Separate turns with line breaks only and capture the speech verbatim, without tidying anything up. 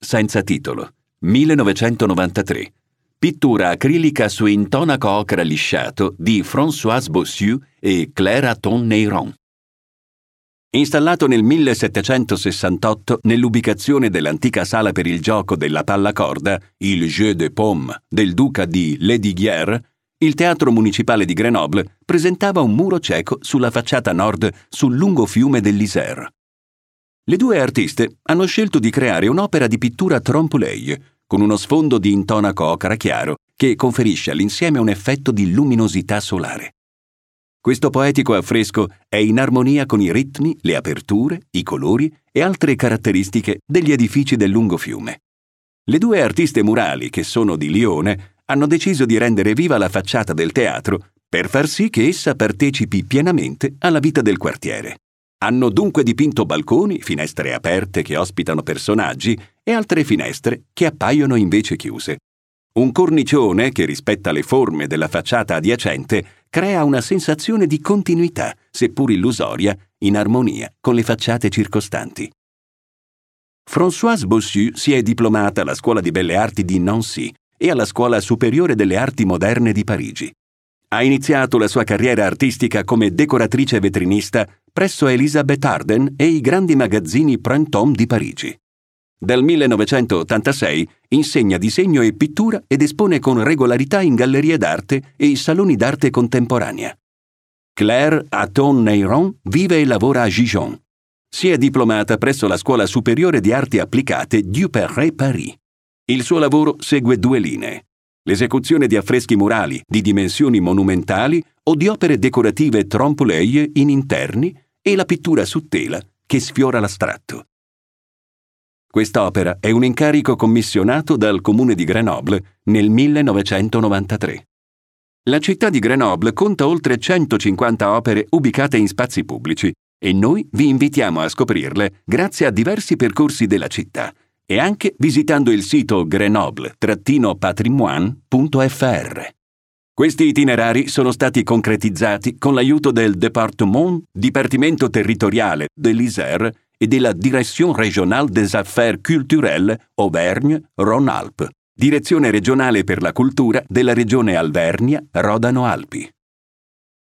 senza titolo, millenovecentonovantatré. Pittura acrilica su intonaco ocra lisciato di Françoise Bossieux e Claire Hatton-Neyron. Installato nel millesettecentosessantotto nell'ubicazione dell'antica sala per il gioco della pallacorda, il Jeu de Paume, del duca di Lesdiguières, il Teatro Municipale di Grenoble presentava un muro cieco sulla facciata nord sul lungo fiume dell'Isère. Le due artiste hanno scelto di creare un'opera di pittura trompe-l'œil, con uno sfondo di intonaco ocra chiaro che conferisce all'insieme un effetto di luminosità solare. Questo poetico affresco è in armonia con i ritmi, le aperture, i colori e altre caratteristiche degli edifici del lungo fiume. Le due artiste murali, che sono di Lione, hanno deciso di rendere viva la facciata del teatro per far sì che essa partecipi pienamente alla vita del quartiere. Hanno dunque dipinto balconi, finestre aperte che ospitano personaggi e altre finestre che appaiono invece chiuse. Un cornicione che rispetta le forme della facciata adiacente crea una sensazione di continuità, seppur illusoria, in armonia con le facciate circostanti. Françoise Bossieux si è diplomata alla Scuola di Belle Arti di Nancy e alla Scuola Superiore delle Arti Moderne di Parigi. Ha iniziato la sua carriera artistica come decoratrice vetrinista presso Elisabeth Arden e i grandi magazzini Printemps di Parigi. Dal millenovecentottantasei insegna disegno e pittura ed espone con regolarità in gallerie d'arte e saloni d'arte contemporanea. Claire Hatton-Neyron vive e lavora a Gijón. Si è diplomata presso la Scuola Superiore di Arti Applicate Duperré Paris. Il suo lavoro segue due linee: l'esecuzione di affreschi murali di dimensioni monumentali o di opere decorative trompe-l'œil in interni e la pittura su tela che sfiora l'astratto. Quest'opera è un incarico commissionato dal Comune di Grenoble nel millenovecentonovantatré. La città di Grenoble conta oltre centocinquanta opere ubicate in spazi pubblici e noi vi invitiamo a scoprirle grazie a diversi percorsi della città e anche visitando il sito grenoble patrimoine punto f r. Questi itinerari sono stati concretizzati con l'aiuto del Département, Dipartimento Territoriale dell'Isère e della Direction Régionale des Affaires Culturelles Auvergne-Rhône-Alpes, Direzione regionale per la cultura della regione Alvernia-Rodano-Alpi.